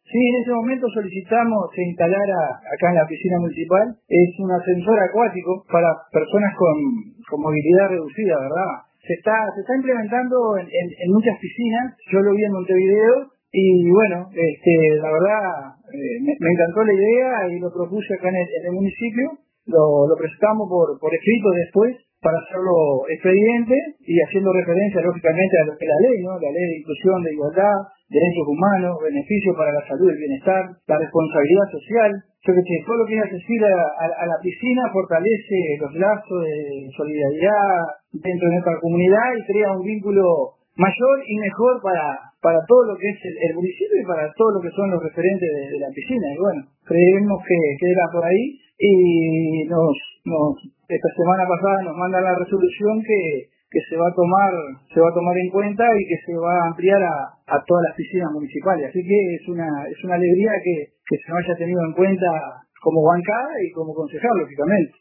Sí, en ese momento solicitamos se instalara acá en la piscina municipal, es un ascensor acuático para personas con movilidad reducida, ¿verdad? Se está implementando en muchas piscinas, yo lo vi en Montevideo y bueno, la verdad me encantó la idea y lo propuse acá en el municipio, lo presentamos por escrito después para hacerlo expediente y haciendo referencia lógicamente a lo que es la ley, ¿no? La ley de inclusión, de igualdad, derechos humanos, beneficios para la salud y el bienestar, la responsabilidad social. Yo que sé, todo lo que es accesible a la piscina fortalece los lazos de solidaridad dentro de nuestra comunidad y crea un vínculo mayor y mejor para todo lo que es el municipio y para todo lo que son los referentes de la piscina. Y bueno, creemos que era por ahí y esta semana pasada nos mandan la resolución que se va a tomar en cuenta y que se va a ampliar a todas las piscinas municipales. Así que es una alegría que se nos haya tenido en cuenta como bancada y como concejal, lógicamente.